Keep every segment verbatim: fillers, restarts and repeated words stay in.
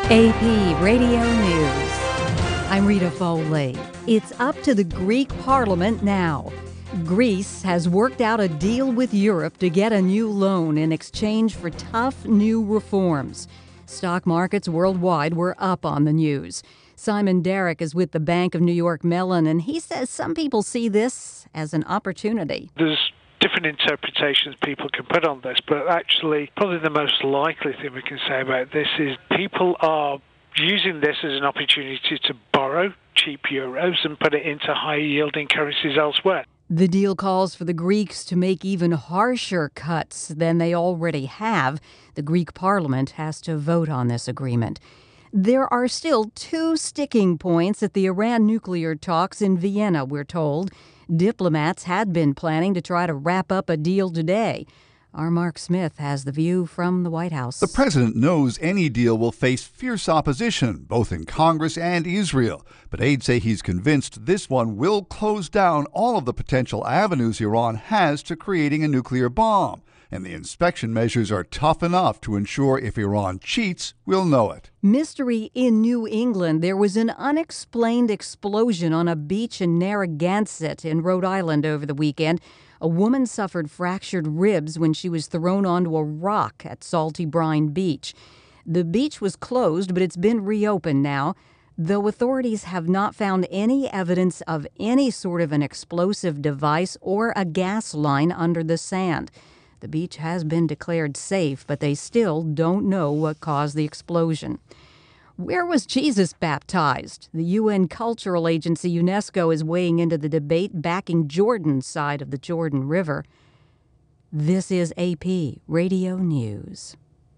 A P Radio News. I'm Rita Foley. It's up to the Greek Parliament now. Greece has worked out a deal with Europe to get a new loan in exchange for tough new reforms. Stock markets worldwide were up on the news. Simon Derrick is with the Bank of New York Mellon, and he says some people see this as an opportunity. There's different interpretations people can put on this, but actually probably the most likely thing we can say about this is people are using this as an opportunity to borrow cheap euros and put it into high-yielding currencies elsewhere. The deal calls for the Greeks to make even harsher cuts than they already have. The Greek Parliament has to vote on this agreement. There are still two sticking points at the Iran nuclear talks in Vienna, we're told. Diplomats had been planning to try to wrap up a deal today. Our Mark Smith has the view from the White House. The president knows any deal will face fierce opposition, both in Congress and Israel. But aides say he's convinced this one will close down all of the potential avenues Iran has to creating a nuclear bomb. And the inspection measures are tough enough to ensure if Iran cheats, we'll know it. Mystery in New England. There was an unexplained explosion on a beach in Narragansett in Rhode Island over the weekend. A woman suffered fractured ribs when she was thrown onto a rock at Salty Brine Beach. The beach was closed, but it's been reopened now, though authorities have not found any evidence of any sort of an explosive device or a gas line under the sand. The beach has been declared safe, but they still don't know what caused the explosion. Where was Jesus baptized? The U N Cultural Agency, UNESCO, is weighing into the debate backing Jordan's side of the Jordan River. This is A P Radio News.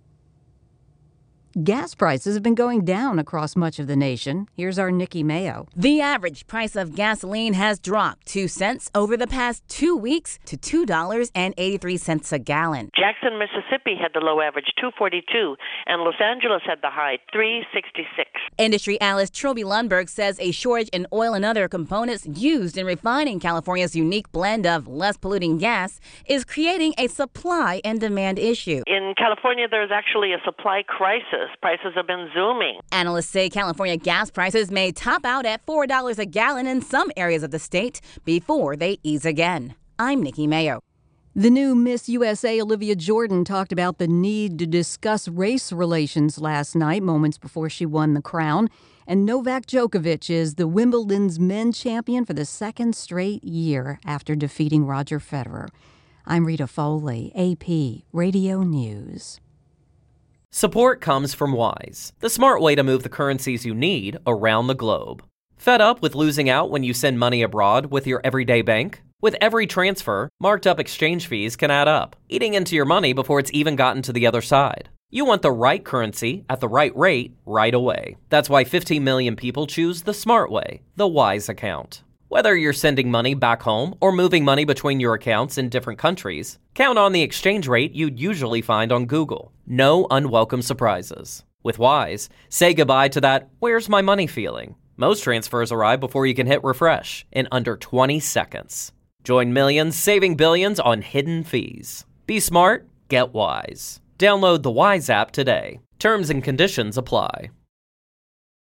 Gas prices have been going down across much of the nation. Here's our Nikki Mayo. The average price of gasoline has dropped two cents over the past two weeks to two dollars and eighty-three cents a gallon. Jackson, Mississippi had the low average, two forty-two, and Los Angeles had the high, three sixty-six. Industry analyst Trilby Lundberg says a shortage in oil and other components used in refining California's unique blend of less polluting gas is creating a supply and demand issue. In California, there's actually a supply crisis. Prices have been zooming. Analysts say California gas prices may top out at four dollars a gallon in some areas of the state before they ease again. I'm Nikki Mayo. The new Miss U S A, Olivia Jordan, talked about the need to discuss race relations last night, moments before she won the crown. And Novak Djokovic is the Wimbledon's men's champion for the second straight year after defeating Roger Federer. I'm Rita Foley, A P Radio News. Support comes from Wise, the smart way to move the currencies you need around the globe. Fed up with losing out when you send money abroad with your everyday bank? With every transfer, marked up exchange fees can add up, eating into your money before it's even gotten to the other side. You want the right currency at the right rate right away. That's why fifteen million people choose the smart way, the Wise account. Whether you're sending money back home or moving money between your accounts in different countries, count on the exchange rate you'd usually find on Google. No unwelcome surprises. With Wise, say goodbye to that "where's my money" feeling. Most transfers arrive before you can hit refresh in under twenty seconds. Join millions saving billions on hidden fees. Be smart, get Wise. Download the Wise app today. Terms and conditions apply.